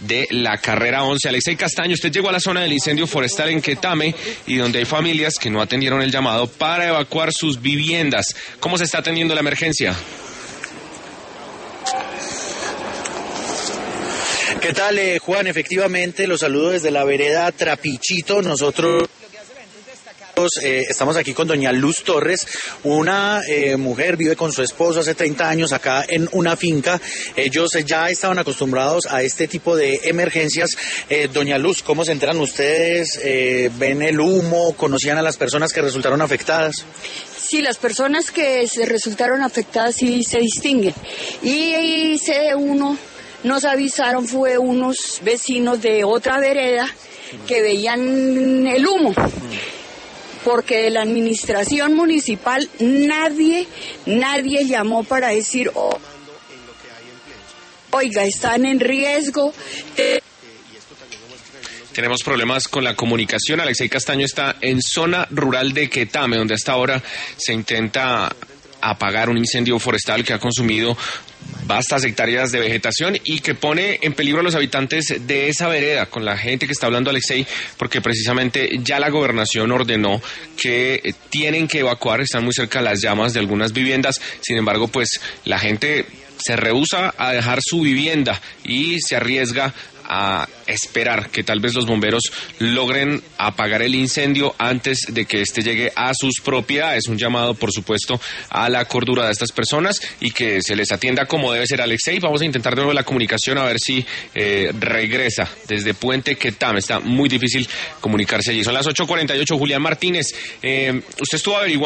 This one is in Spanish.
de la carrera 11. Alexei Castaño, usted llegó a la zona del incendio forestal en Quetame y donde hay familias que no atendieron el llamado para evacuar sus viviendas. ¿Cómo se está atendiendo la emergencia? ¿Qué tal, Juan? Efectivamente, los saludo desde la vereda Trapichito. Nosotros estamos aquí con doña Luz Torres, una mujer, vive con su esposo hace 30 años acá en una finca. Ellos ya estaban acostumbrados a este tipo de emergencias. Doña Luz, ¿cómo se enteran ustedes? ¿Ven el humo? ¿Conocían a las personas que resultaron afectadas? Sí, las personas que se resultaron afectadas sí se distinguen. Y uno nos avisaron, fue unos vecinos de otra vereda que veían el humo. Porque de la administración municipal nadie llamó para decir, oiga, están en riesgo. Tenemos problemas con la comunicación. Alexei Castaño está en zona rural de Quetame, donde hasta ahora se intenta apagar un incendio forestal que ha consumido vastas hectáreas de vegetación y que pone en peligro a los habitantes de esa vereda, con la gente que está hablando Alexei, porque precisamente ya la gobernación ordenó que tienen que evacuar, están muy cerca las llamas de algunas viviendas. Sin embargo, pues la gente se rehúsa a dejar su vivienda y se arriesga a esperar que tal vez los bomberos logren apagar el incendio antes de que este llegue a sus propiedades. Un llamado, por supuesto, a la cordura de estas personas y que se les atienda como debe ser. Alexei, vamos a intentar de nuevo la comunicación a ver si regresa desde Puente Quetame. Está muy difícil comunicarse allí. Son las 8:48. Julián Martínez, usted estuvo averiguando